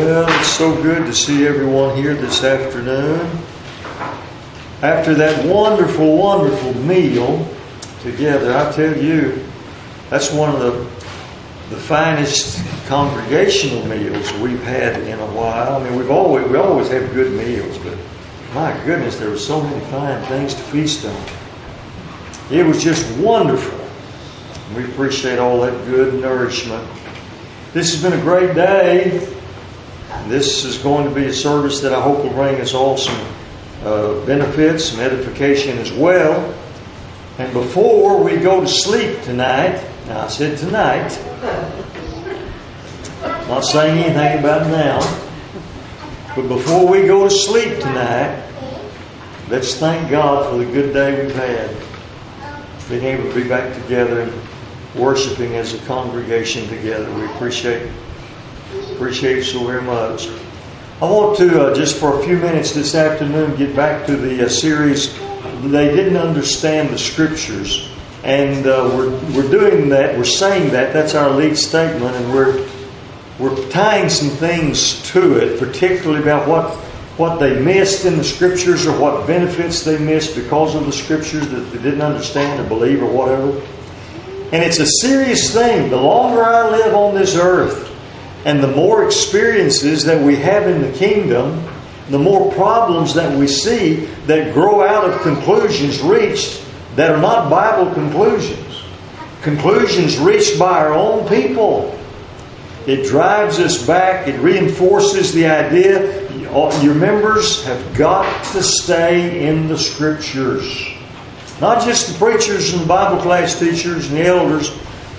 Well, it's so good to see everyone here this afternoon. After that wonderful, wonderful meal together, I tell you, that's one of the finest congregational meals we've had in a while. I mean, we always have good meals, but my goodness, there were so many fine things to feast on. It was just wonderful. We appreciate all that good nourishment. This has been a great day. This is going to be a service that I hope will bring us all some benefits, some edification as well. And before we go to sleep tonight, now I said tonight, I'm not saying anything about now, but before we go to sleep tonight, let's thank God for the good day we've had. Being able to be back together and worshiping as a congregation together. We appreciate it so very much. I want to, just for a few minutes this afternoon, get back to the series, They Didn't Understand the Scriptures. And we're doing that, we're saying that, that's our lead statement, and we're tying some things to it, particularly about what they missed in the Scriptures or what benefits they missed because of the Scriptures that they didn't understand or believe or whatever. And it's a serious thing. The longer I live on this earth and the more experiences that we have in the kingdom, the more problems that we see that grow out of conclusions reached that are not Bible conclusions. Conclusions reached by our own people. It drives us back. It reinforces the idea your members have got to stay in the Scriptures. Not just the preachers and the Bible class teachers and the elders.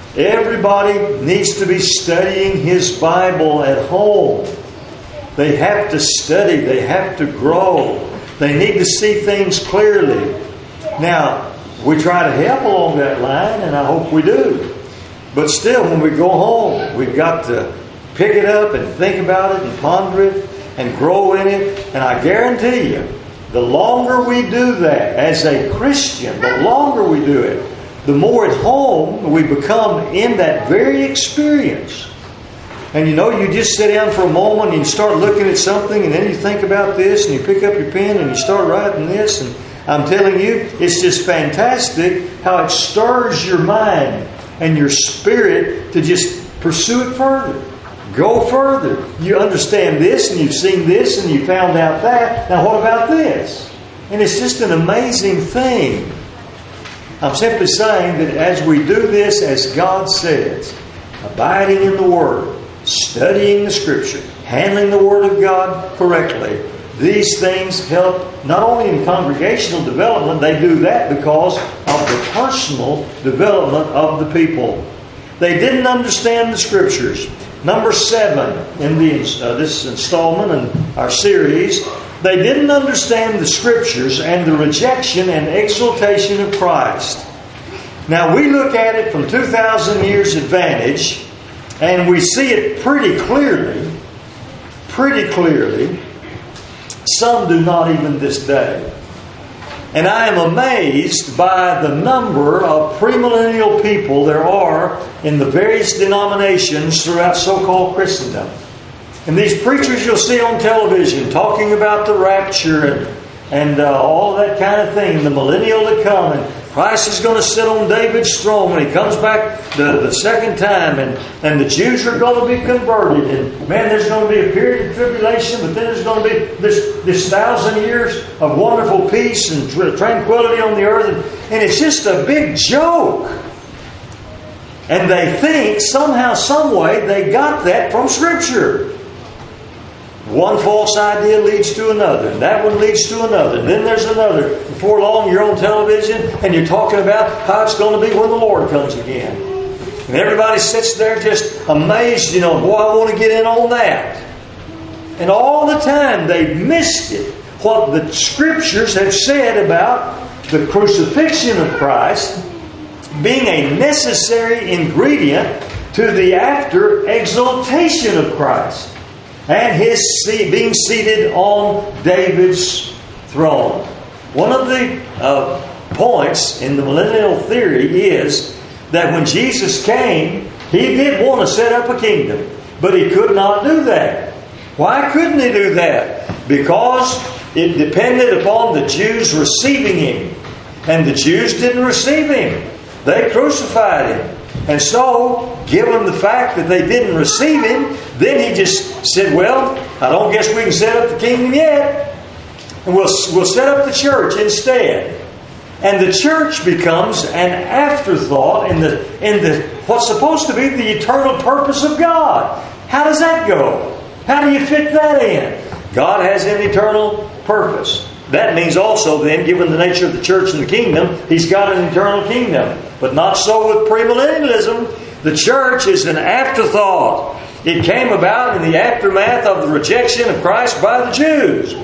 Everybody needs to be studying his Bible at home. They have to study. They have to grow. They need to see things clearly. Now, we try to help along that line, and I hope we do. But still, when we go home, we've got to pick it up and think about it and ponder it and grow in it. And I guarantee you, the longer we do that as a Christian, the longer we do it, the more at home we become in that very experience. And you just sit down for a moment and you start looking at something, and then you think about this, and you pick up your pen and you start writing this. And I'm telling you, it's just fantastic how it stirs your mind and your spirit to just pursue it further. Go further. You understand this, and you've seen this, and you found out that. Now what about this? And it's just an amazing thing. I'm simply saying that as we do this, as God says, abiding in the Word, studying the Scripture, handling the Word of God correctly, these things help not only in congregational development, they do that because of the personal development of the people. They didn't understand the Scriptures. Number 7 in this installment in our series, they didn't understand the Scriptures and the rejection and exaltation of Christ. Now we look at it from 2,000 years advantage, and we see it pretty clearly. Some do not even this day. And I am amazed by the number of premillennial people there are in the various denominations throughout so-called Christendom. And these preachers you'll see on television talking about the rapture and all that kind of thing, the millennial to come, and Christ is going to sit on David's throne when He comes back the second time, and the Jews are going to be converted, and man, there's going to be a period of tribulation, but then there's going to be this 1,000 years of wonderful peace and tranquility on the earth, and it's just a big joke. And they think somehow, some way, they got that from Scripture. One false idea leads to another, and that one leads to another, and then there's another. Before long, you're on television, and you're talking about how it's going to be when the Lord comes again. And everybody sits there just amazed, boy, I want to get in on that. And all the time, they've missed it. What the Scriptures have said about the crucifixion of Christ being a necessary ingredient to the after exaltation of Christ. And His being seated on David's throne. One of the points in the millennial theory is that when Jesus came, He did want to set up a kingdom, but He could not do that. Why couldn't he do that? Because it depended upon the Jews receiving him. And the Jews didn't receive him. They crucified him. And so, given the fact that they didn't receive him, then he just said, well, I don't guess we can set up the kingdom yet. And we'll set up the church instead. And the church becomes an afterthought in the what's supposed to be the eternal purpose of God. How does that go? How do you fit that in? God has an eternal purpose. That means also then, given the nature of the church and the kingdom, He's got an eternal kingdom. But not so with premillennialism. The church is an afterthought. It came about in the aftermath of the rejection of Christ by the Jews.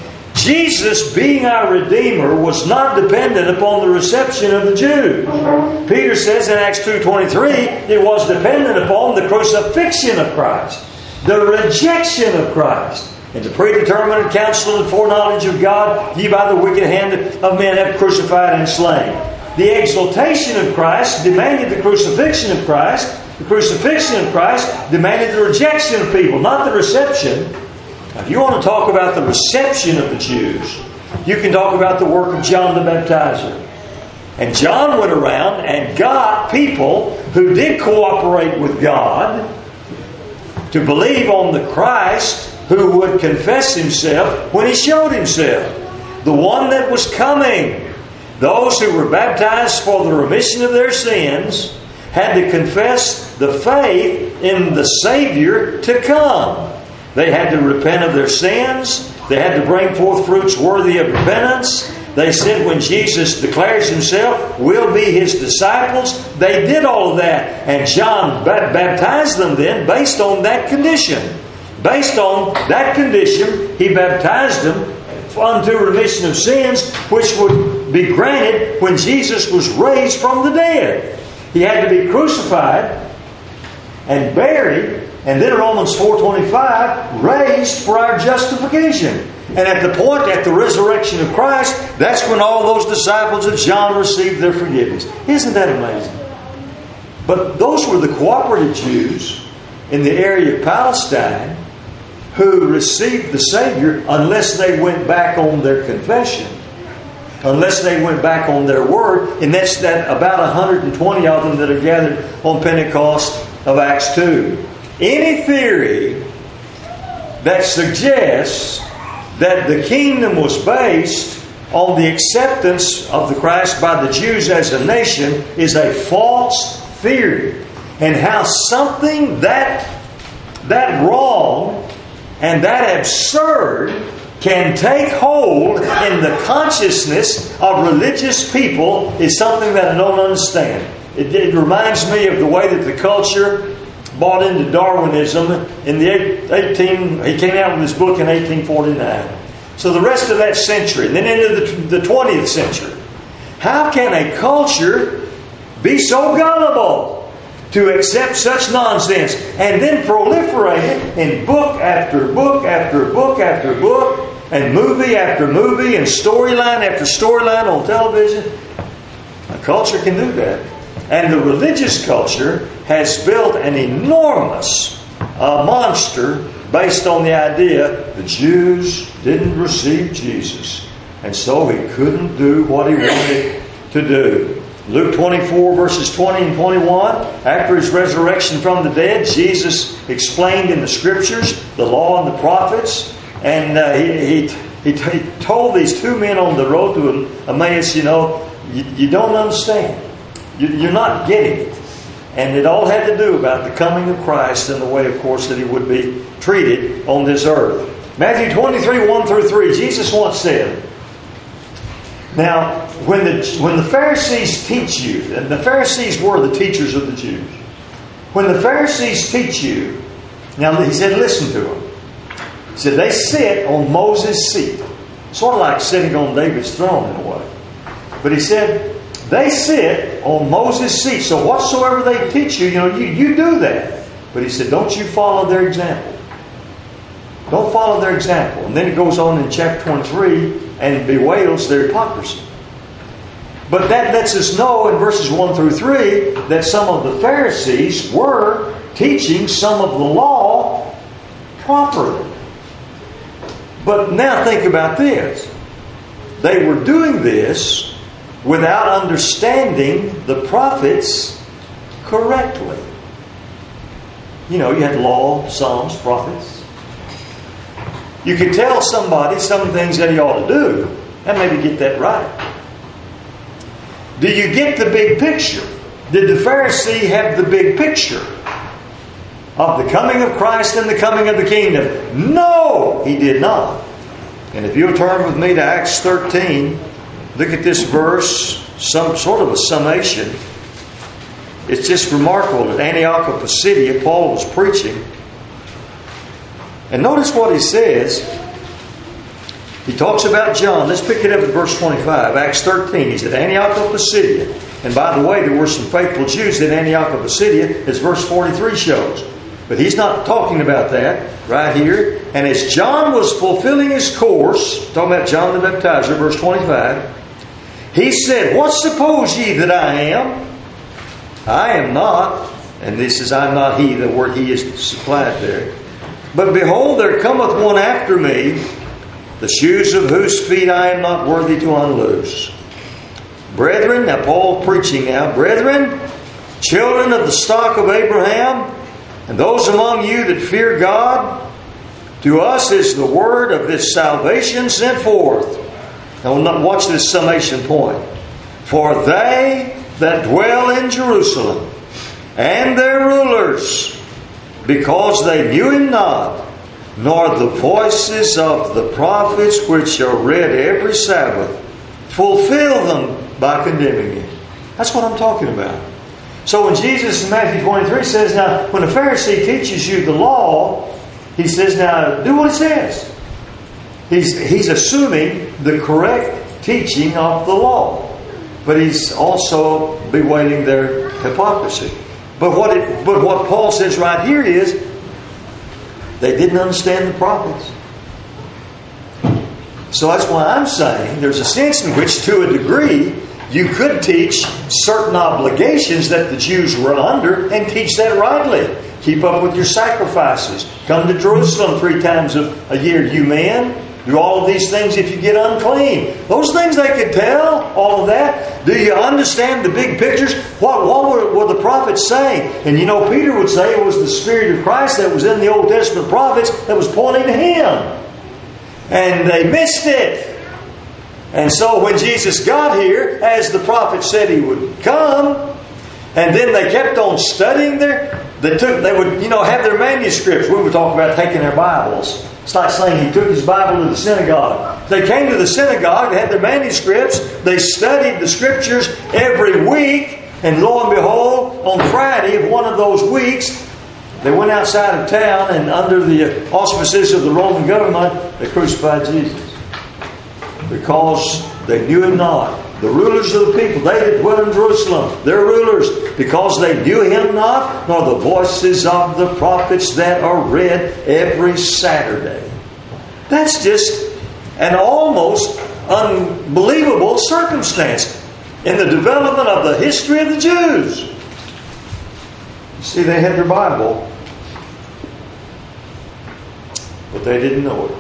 Jesus, being our Redeemer, was not dependent upon the reception of the Jews. Peter says in Acts 2:23, it was dependent upon the crucifixion of Christ, the rejection of Christ, and the predetermined counsel and foreknowledge of God, ye by the wicked hand of men have crucified and slain. The exaltation of Christ demanded the crucifixion of Christ. The crucifixion of Christ demanded the rejection of people, not the reception. Now, if you want to talk about the reception of the Jews, you can talk about the work of John the Baptizer. And John went around and got people who did cooperate with God to believe on the Christ who would confess Himself when He showed Himself. The one that was coming. Those who were baptized for the remission of their sins had to confess the faith in the Savior to come. They had to repent of their sins. They had to bring forth fruits worthy of repentance. They said when Jesus declares Himself, we'll be His disciples. They did all of that. And John baptized them then based on that condition. Based on that condition, he baptized them unto remission of sins, which would be granted when Jesus was raised from the dead. He had to be crucified and buried, and then Romans 4:25, raised for our justification. And at the resurrection of Christ, that's when all those disciples of John received their forgiveness. Isn't that amazing? But those were the cooperative Jews in the area of Palestine who received the Savior unless they went back on their confession, unless they went back on their word. And that's that about 120 of them that are gathered on Pentecost of Acts 2. Any theory that suggests that the kingdom was based on the acceptance of the Christ by the Jews as a nation is a false theory. And how something that wrong and that absurd can take hold in the consciousness of religious people is something that I don't understand. It reminds me of the way that the culture bought into Darwinism in he came out with his book in 1849. So the rest of that century, and then into the 20th century. How can a culture be so gullible to accept such nonsense and then proliferate it in book after book after book after book and movie after movie and storyline after storyline on television? A culture can do that. And the religious culture has built an enormous monster based on the idea the Jews didn't receive Jesus. And so He couldn't do what He wanted to do. Luke 24 verses 20 and 21, after His resurrection from the dead, Jesus explained in the Scriptures the law and the prophets. And he told these two men on the road to Emmaus, you don't understand. You're not getting it. And it all had to do about the coming of Christ and the way, of course, that He would be treated on this earth. Matthew 23, 1 through 3, Jesus once said, now, when the Pharisees teach you, and the Pharisees were the teachers of the Jews. When the Pharisees teach you, now He said, listen to them. He said, they sit on Moses' seat. Sort of like sitting on David's throne in a way. But He said, they sit on Moses' seat. So whatsoever they teach you, you do that. But He said, don't you follow their example. Don't follow their example. And then it goes on in chapter 23 and bewails their hypocrisy. But that lets us know in verses 1 through 3 that some of the Pharisees were teaching some of the law properly. But now think about this. They were doing this without understanding the prophets correctly. You know, you had law, Psalms, prophets. You could tell somebody some things that he ought to do and maybe get that right. Do you get the big picture? Did the Pharisee have the big picture of the coming of Christ and the coming of the kingdom? No, he did not. And if you'll turn with me to Acts 13, look at this verse, some sort of a summation. It's just remarkable. At Antioch of Pisidia, Paul was preaching. And notice what he says. He talks about John. Let's pick it up at verse 25. Acts 13. He's at Antioch of Pisidia. And by the way, there were some faithful Jews at Antioch of Pisidia, as verse 43 shows. But he's not talking about that right here. And as John was fulfilling his course, talking about John the Baptizer, verse 25, he said, "What suppose ye that I am? I am not." And this is, "I'm not he," the word "he" is supplied there. "But behold, there cometh one after me, the shoes of whose feet I am not worthy to unloose. Brethren," now Paul preaching now, "Brethren, children of the stock of Abraham, and those among you that fear God, to us is the word of this salvation sent forth." Now watch this summation point. "For they that dwell in Jerusalem, and their rulers, because they knew him not, nor the voices of the prophets which are read every Sabbath, fulfill them by condemning him." That's what I'm talking about. So when Jesus in Matthew 23 says, now, when a Pharisee teaches you the law, he says, now, do what it says. He's assuming the correct teaching of the law. But he's also bewailing their hypocrisy. But what Paul says right here is, they didn't understand the prophets. So that's why I'm saying there's a sense in which, to a degree, you could teach certain obligations that the Jews were under and teach that rightly. Keep up with your sacrifices. Come to Jerusalem 3 times a year, you men. Do all of these things if you get unclean. Those things they could tell, all of that. Do you understand the big pictures? What were the prophets saying? And you know, Peter would say it was the Spirit of Christ that was in the Old Testament prophets that was pointing to Him. And they missed it. And so when Jesus got here, as the prophet said He would come, and then they kept on studying there, they would, have their manuscripts. We would talk about taking their Bibles. It's like saying he took his Bible to the synagogue. They came to the synagogue, they had their manuscripts, they studied the Scriptures every week, and lo and behold, on Friday of one of those weeks, they went outside of town, and under the auspices of the Roman government, they crucified Jesus. Because they knew Him not. The rulers of the people, they that dwell in Jerusalem, their rulers, because they knew Him not, nor the voices of the prophets that are read every Saturday. That's just an almost unbelievable circumstance in the development of the history of the Jews. You see, they had their Bible, but they didn't know it.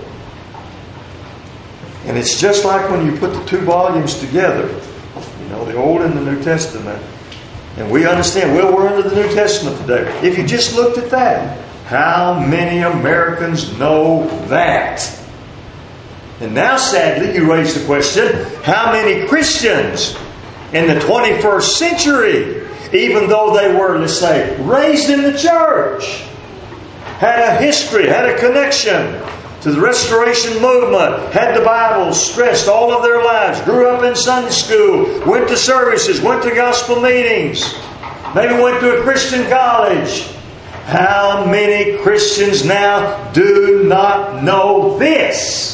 And it's just like when you put the 2 volumes together, the Old and the New Testament, and we understand, we're under the New Testament today. If you just looked at that, how many Americans know that? And now, sadly, you raise the question, how many Christians in the 21st century, even though they were, let's say, raised in the church, had a history, had a connection to the Restoration movement, had the Bible stressed all of their lives, grew up in Sunday school, went to services, went to gospel meetings, maybe went to a Christian college. How many Christians now do not know this?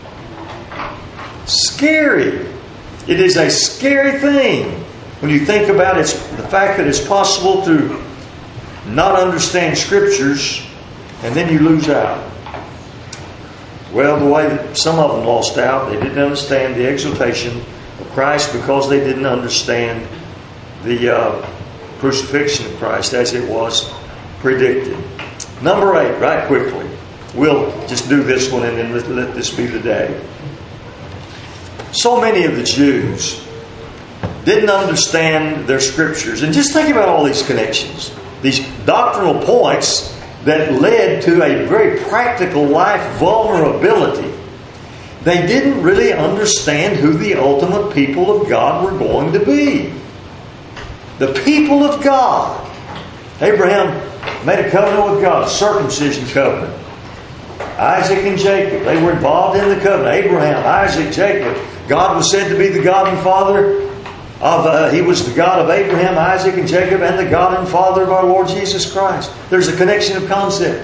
Scary. It is a scary thing when you think about it, the fact that it's possible to not understand Scriptures and then you lose out. Well, the way that some of them lost out, they didn't understand the exaltation of Christ because they didn't understand the crucifixion of Christ as it was predicted. Number 8, right quickly. we'll just do this one and then let this be the day. So many of the Jews didn't understand their scriptures. And just think about all these connections, these doctrinal points that led to a very practical life vulnerability. They didn't really understand who the ultimate people of God were going to be. The people of God. Abraham made a covenant with God, a circumcision covenant. Isaac and Jacob, they were involved in the covenant. Abraham, Isaac, Jacob. God was said to be the God and Father of, He was the God of Abraham, Isaac, and Jacob, and the God and Father of our Lord Jesus Christ. There's a connection of concepts.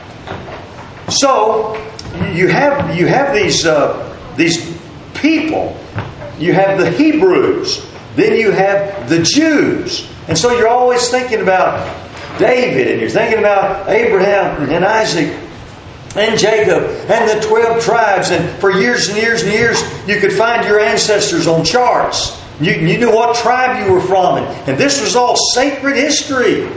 So, you have these people. You have the Hebrews. Then you have the Jews. And so you're always thinking about David, and you're thinking about Abraham and Isaac and Jacob and the 12 tribes. And for years and years and years, you could find your ancestors on charts. You knew what tribe you were from. And this was all sacred history.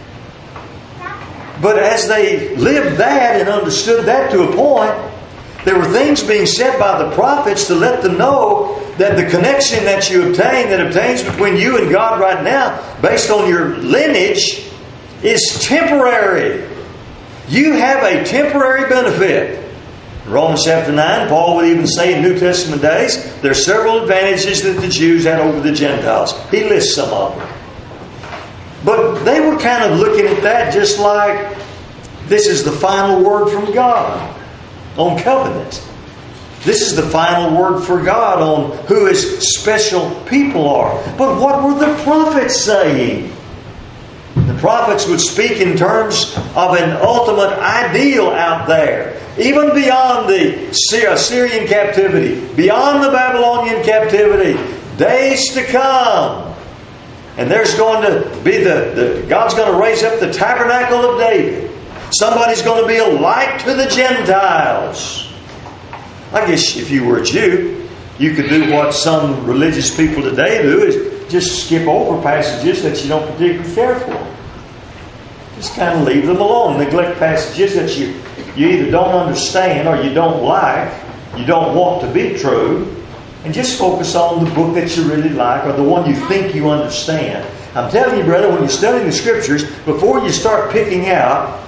But as they lived that and understood that to a point, there were things being said by the prophets to let them know that the connection that you obtain, that obtains between you and God right now, based on your lineage, is temporary. You have a temporary benefit. In Romans chapter 9, Paul would even say in New Testament days, there are several advantages that the Jews had over the Gentiles. He lists some of them. But they were kind of looking at that just like this is the final word from God on covenant. This is the final word for God on who His special people are. But what were the prophets saying? The prophets would speak in terms of an ultimate ideal out there, even beyond the Assyrian captivity, beyond the Babylonian captivity, days to come. And there's going to be God's going to raise up the tabernacle of David. Somebody's going to be a light to the Gentiles. I guess if you were a Jew, you could do what some religious people today do, is just skip over passages that you don't particularly care for. Just kind of leave them alone. Neglect passages that you either don't understand or you don't like, you don't want to be true, and just focus on the book that you really like or the one you think you understand. I'm telling you, brother, when you're studying the Scriptures, before you start picking out,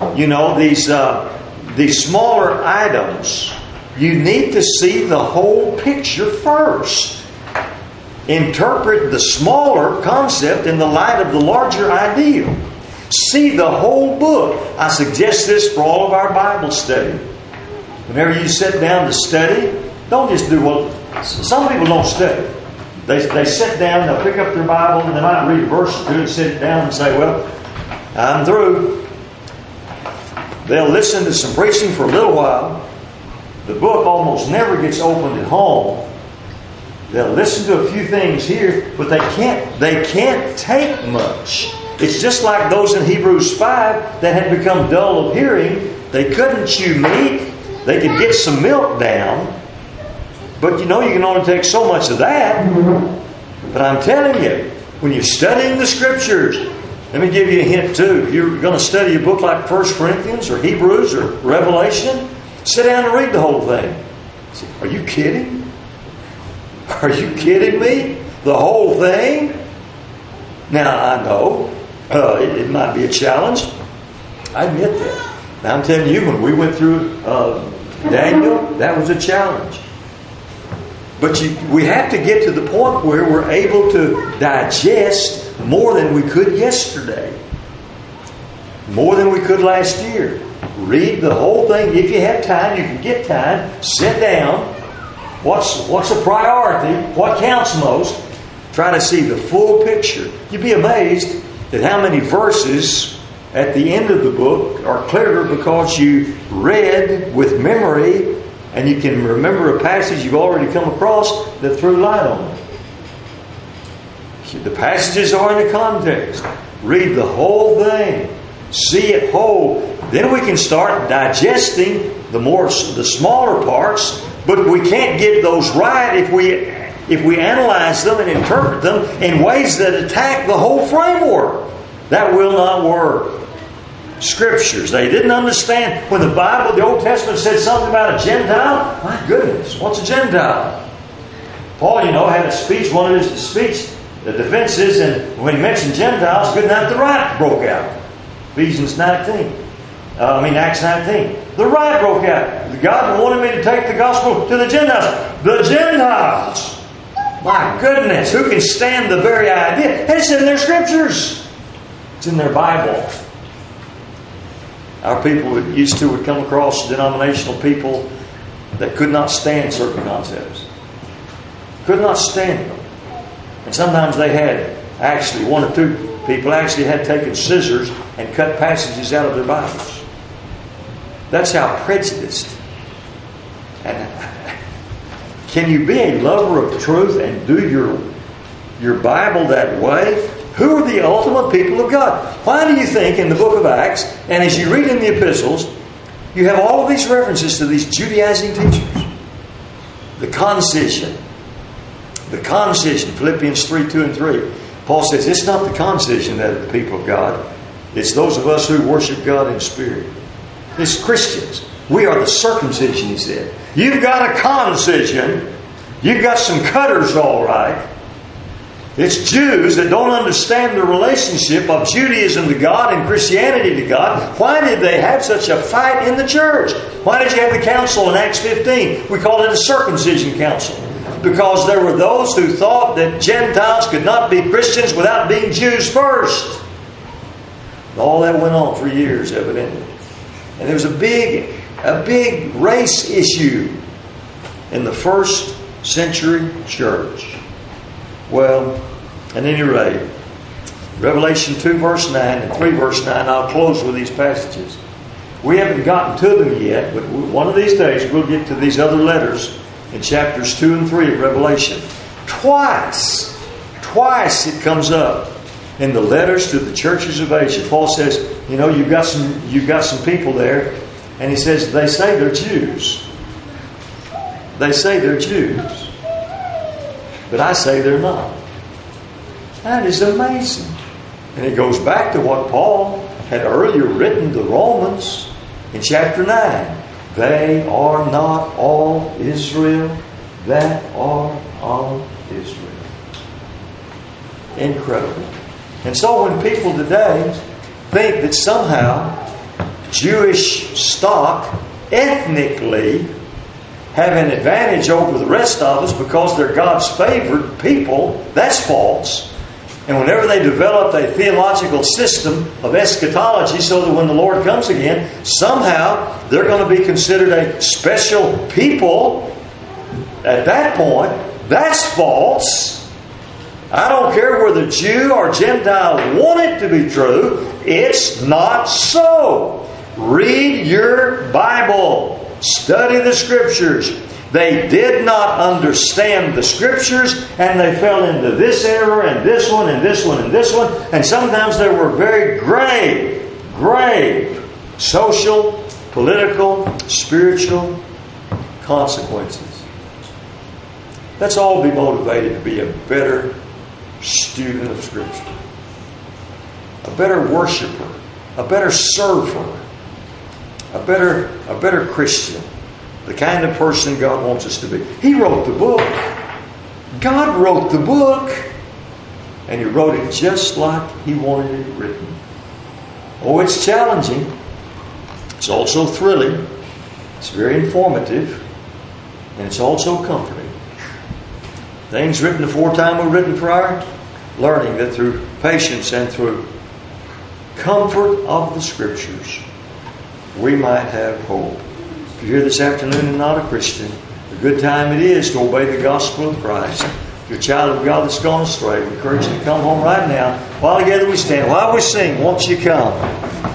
these smaller items, you need to see the whole picture first. Interpret the smaller concept in the light of the larger ideal. See the whole book. I suggest this for all of our Bible study. Whenever you sit down to study, don't just do what... Some people don't study. They sit down, they'll pick up their Bible, and they might read a verse or two and sit down and say, well, I'm through. They'll listen to some preaching for a little while. The book almost never gets opened at home. They'll listen to a few things here, but they can't take much. It's just like those in Hebrews 5 that had become dull of hearing. They couldn't chew meat. They could get some milk down. But you can only take so much of that. But I'm telling you, when you're studying the Scriptures, let me give you a hint too. If you're going to study a book like 1 Corinthians or Hebrews or Revelation, sit down and read the whole thing. Are you kidding? Are you kidding me? The whole thing? Now, I know it might be a challenge. I admit that. Now, I'm telling you, when we went through Daniel, that was a challenge. But we have to get to the point where we're able to digest more than we could yesterday. More than we could last year. Read the whole thing. If you have time, you can get time. Sit down. What's a priority? What counts most? Try to see the full picture. You'd be amazed at how many verses at the end of the book are clearer because you read with memory and you can remember a passage you've already come across that threw light on it. The passages are in the context. Read the whole thing. See it whole. Then we can start digesting the smaller parts, but we can't get those right if we analyze them and interpret them in ways that attack the whole framework. That will not work. Scriptures. They didn't understand when the Bible, the Old Testament, said something about a Gentile. My goodness, what's a Gentile? Paul, had a speech, one of his speech, the defenses, and when he mentioned Gentiles, good night, the riot broke out. Acts 19. The riot broke out. God wanted me to take the gospel to the Gentiles. The Gentiles! My goodness, who can stand the very idea? It's in their Scriptures. It's in their Bible. Our people would come across denominational people that could not stand certain concepts. Could not stand them. And sometimes they had, actually, one or two people actually had taken scissors and cut passages out of their Bibles. That's how prejudiced. And can you be a lover of truth and do your Bible that way? Who are the ultimate people of God? Why do you think in the book of Acts, and as you read in the epistles, you have all of these references to these Judaizing teachers? The concision. The concision, Philippians 3:2 and 3. Paul says, it's not the concision that are the people of God. It's those of us who worship God in spirit. It's Christians. We are the circumcision, he said. You've got a concision. You've got some cutters, all right. It's Jews that don't understand the relationship of Judaism to God and Christianity to God. Why did they have such a fight in the church? Why did you have the council in Acts 15? We call it a circumcision council. Because there were those who thought that Gentiles could not be Christians without being Jews first. All that went on for years, evidently. And there was a big race issue in the first century church. Well, at any rate, Revelation 2 verse 9 and 3 verse 9, I'll close with these passages. We haven't gotten to them yet, but one of these days we'll get to these other letters in chapters 2 and 3 of Revelation. Twice it comes up in the letters to the churches of Asia. Paul says, you've got some people there, and he says, they say they're Jews. They say they're Jews. But I say they're not. That is amazing. And it goes back to what Paul had earlier written to Romans in chapter 9. They are not all Israel that are of Israel. Incredible. And so when people today think that somehow Jewish stock ethnically have an advantage over the rest of us because they're God's favored people, that's false. And whenever they develop a theological system of eschatology so that when the Lord comes again, somehow they're going to be considered a special people at that point, that's false. I don't care whether Jew or Gentile want it to be true. It's not so. Read your Bible. Study the Scriptures. They did not understand the Scriptures, and they fell into this error and this one and this one and this one. And sometimes there were very grave social, political, spiritual consequences. Let's all be motivated to be a better student of Scripture, a better worshiper, a better server, a better Christian. The kind of person God wants us to be. He wrote the book. God wrote the book. And He wrote it just like He wanted it written. Oh, it's challenging. It's also thrilling. It's very informative. And it's also comforting. Things written aforetime were written for our learning, that through patience and through comfort of the Scriptures, we might have hope. If you're here this afternoon and not a Christian, a good time it is to obey the gospel of Christ. If you're a child of God that's gone astray, we encourage you to come home right now. While together we stand, while we sing, won't you come?